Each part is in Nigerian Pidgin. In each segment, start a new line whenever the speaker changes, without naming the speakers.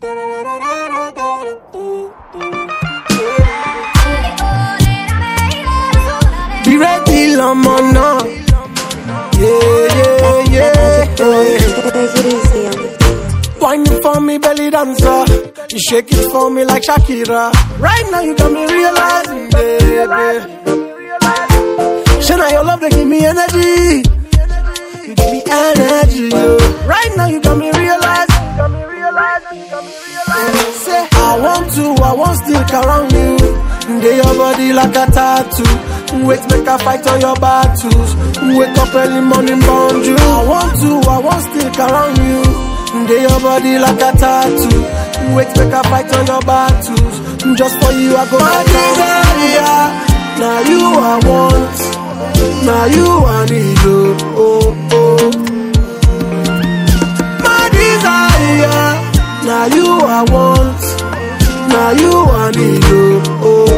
Be ready, Lamana. Yeah.
Take it easy on me.
Wine it for me, belly dancer. You shake it for me like Shakira. Right now you got me realizing, baby. Shana, your love, they give me energy. You give me energy, yo. Right now you got me realizing. Say, I want stick around you. Day your body like a tattoo. Wait, make a fight on your battles. Wake up early morning, bound you. I want stick around you. Day your body like a tattoo. Wait, make a fight on your battles. Just for you, I go my desire. Now you I want. Now you I need. Oh. My desire. Now you I want. Now you I need. Oh.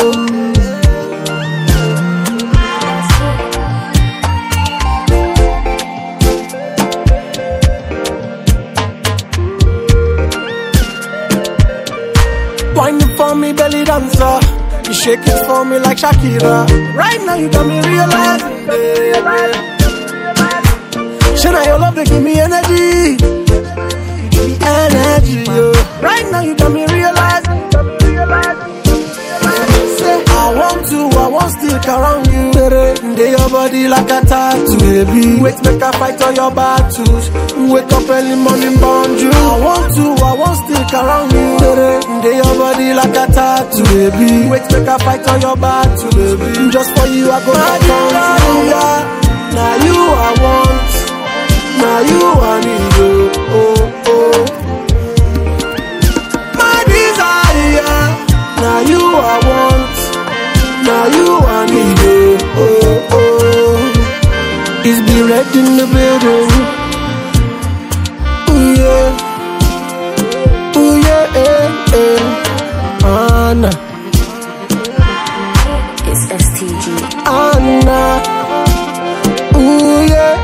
Wine it for me, belly dancer. You shake it for me like Shakira. Right now you got me realizing, baby. Shana, your love, they give me energy. You give me energy, yo. Right now you got me realizing. Say, I want stick around you. Day your body like a tattoo, baby. Wait, make a fight on your battles. Wake up early morning, bound you. I want stick around you. Day your body like a tattoo, baby. Wait, make a fight on your battles, baby. Just for you, I go my desire. Now you I want. Now you I need. Oh. My desire. Now you I want. Now you I need. Oh. It's be red in the building. Ooh yeah. Anna.
It's STG.
Anna. Ooh yeah.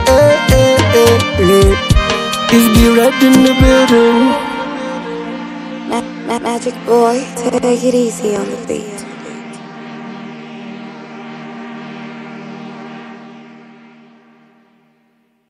It's be red in the building.
Magic boy, take it easy on the beat.